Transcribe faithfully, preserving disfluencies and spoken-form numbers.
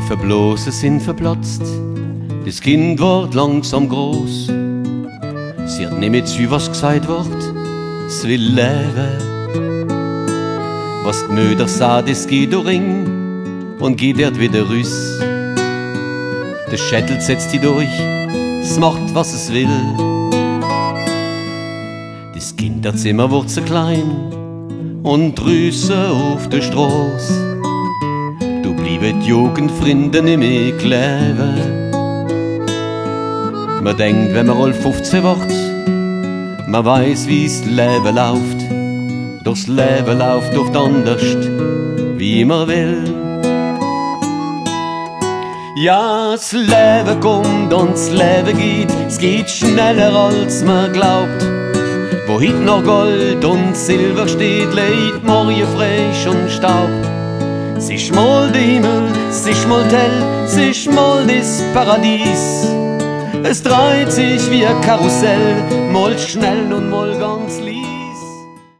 Verblosen sind verplatzt, das Kind wird langsam groß. Sie hat nicht mehr zu, was gesagt wird, es will leben. Was die Mütter sagt, es geht durch Ring und geht dort wieder raus. Der Schädel setzt sie durch, es macht, was es will. Das Kinderzimmer wird so klein und drüsse auf der Straße. Du bliebet Jugendfreunde nicht mehr kleben. Man denkt, wenn man all fünfzehn wird, man weiß, wie's Leben läuft. Durchs Leben läuft oft anders, wie man will. Ja, das Leben kommt und das Leben geht, es geht schneller als man glaubt. Wo heut noch Gold und Silber steht, leid morgen frisch und Staub. Es ist mal der Himmel, es ist mal hell, es ist mal das Paradies. Es dreht sich wie ein Karussell, mal schnell und mal ganz lieb.